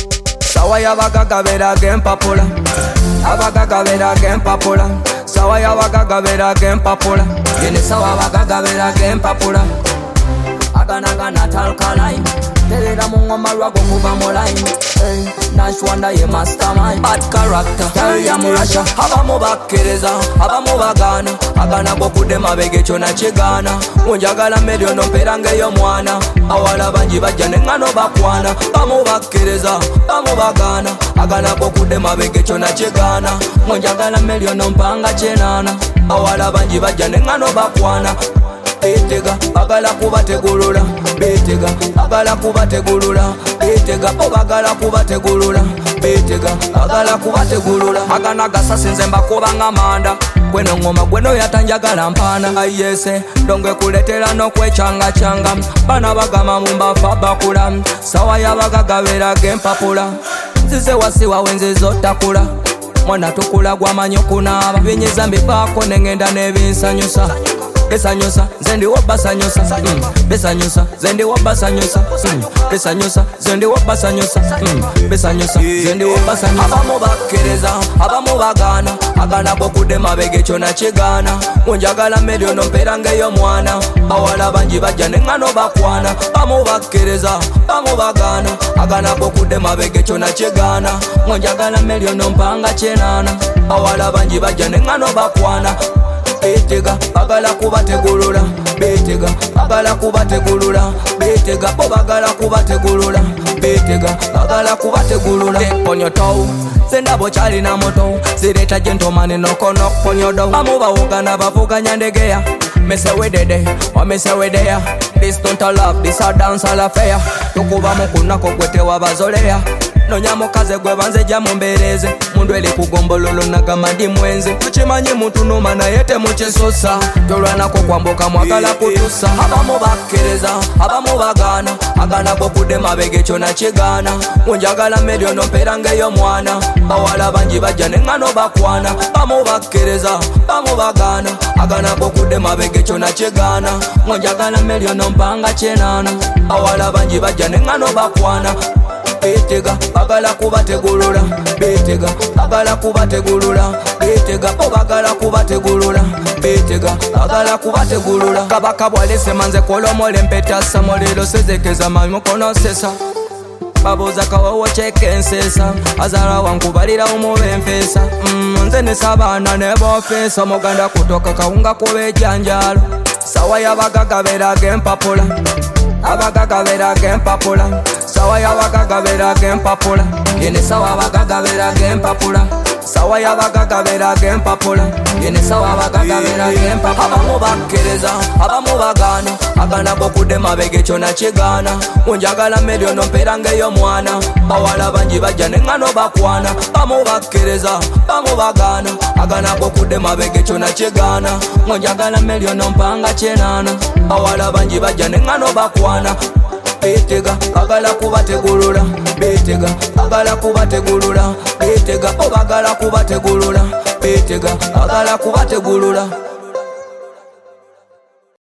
Sawa y'abagaga beeraga empapula, abagaga beeraga empapula. Sawa y'abagaga beeraga empapula, yene sawa abagaga beeraga empapula. Agana talkaline, terera mu ngoma lwago kuba mu line. Nashwanda ye mastermind, bad character, tell ya mu Russia. Abamu bakkereza, abamu bagana, agana bokude mabege kyona kigana. Munjagala milyono mpera ngeyo mwana, awala bangi bajja nengano bakwana. Bamu bakkereza, bamu bagana, agana bokude mabege kyona kigana. Munjagala milyono mpanga kyenana, awala bangi bajja nengano bakwana. Betega, bagala kubategulula. Betega, bagala kubategulula. Betega, bagala kubategulula. Betega, bagala kubategulula. Agana gasasi nze mbakubanga amanda. Gweno ngoma gweno yatanjagala mpana. Ayese, ndongwe kuletera n'okwechanga-changa. Bana bagama mumbafa bakula. Sawa y'abagaga beeraga empapula. Nzize wasiwa wenzizo takula. Mwana tukula gwamanyi okunaaba. Binyeza mbivaako nengenda n'ebinsanyusa. Besanyusa, zendi wabasanyusa. Besanyusa, zendi wabasanyusa. Besanyusa, zendi wabasanyusa. Besanyusa, zendi wabasanyusa. Abamu bakkereza, abamu bagana, agana bokude mabege kyona kigana. Munjagala milyono mpera ngeyo mwana, awala bangi bajja nengano bakwana. Bamu bakkereza, bamu bagana, agana bokude mabege kyona kigana. Munjagala milyono mpanga kyenana, awala bangi bajja nengano bakwana. Betega, bagala kubategulula. Betega, bagala kubategulula. Betega, bagala kubategulula. Betega, bagala kubategulula. Step on your toe, senda bochali na moto. Zireta gentleman no knock on your door. Amuba ugana bavuganya ndegeya. Mese wedede, wa mese wedeya. This don't a love, this a dance all affair. Tukuba mukuna kogwete wabazoleya. Nonyamukaze gwe banze jja mumbereze. Mundu eli kugombololo nagamadi mwenze. Tukimanyi muntu numa naye temukisosa. Tolwanako kwambuka mwagala kutusa. Abamu bakkereza, abamu bagana, agana bokude mabege kyona kigana. Munjagala milyono mpera ngeyo mwana, bawala bangi bajja nengano bakwana. Bamu bakkereza, bamu bagana, agana bokude mabege kyona kigana. Munjagala milyono mpanga kyenana, bawala bangi bajja nengano bakwana. Betega, bagala kubategulula. Betega, bagala kubategulula. Betega, bagala kubategulula. Betega, bagala kubategulula. Kabaka bwalese manze kolomole mpetasa. Molelo sezekeza mukono sesa. Babuza kawawo chekensesa. Azara wankubalira umubempesa. Nze nesabana nebofesa. Muganda kutoka kaunga kube janjalo. Sawa y'abagaga beeraga empapula, abagaga beeraga empapula. Sawa y'abagaga beeraga empapula, yene sawa abagaga beeraga empapula. Sawa y'abagaga beeraga empapula, yene sawa abagaga beeraga empapula. Abamu bakkereza, abamu bagana, agana bokude mabege kyona kigana. Munjagala milyono mpera ngeyo mwana, bawala bangi bajja nengano bakwana. Bamu bakkereza, bamu bagana, agana bokude mabege kyona kigana. Munjagala milyono mpanga kyenana, bawala bangi bajja nengano bakwana. Betega, bagala kubategulula. Betega, bagala kubategulula. Betega, bagala kubategulula. Betega, bagala kubategulula.